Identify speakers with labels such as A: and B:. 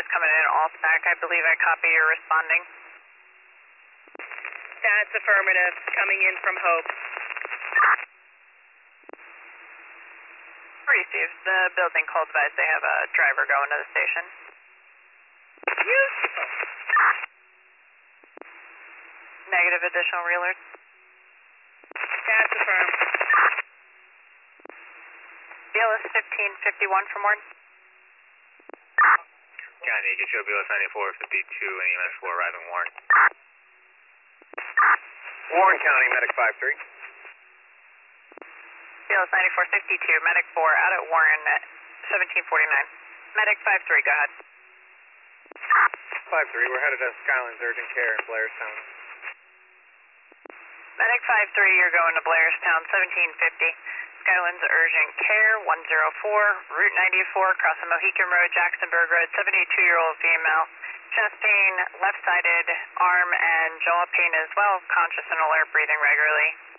A: coming in all stack. I believe I copy you're responding.
B: That's affirmative, coming in from Hope.
A: Received. The building call advised they have a driver going to the station.
B: Beautiful.
A: Negative additional realers.
B: That's affirmed.
A: BLS 1551 for Warren.
C: County, HHO BLS 9452 and EMS 4 arriving Warren.
D: Warren County, Medic 53.
A: BLS 9462, Medic 4 out at Warren at 1749. Medic 53, go ahead.
D: 53, we're headed to Skylands Urgent Care in Blairstown.
A: Medic 53, you're going to Blairstown, 1750. Skylands Urgent Care, 104, Route 94, crossing Mohican Road, Jacksonburg Road, 72-year-old female. Chest pain, left-sided arm and jaw pain as well, conscious and alert, breathing regularly.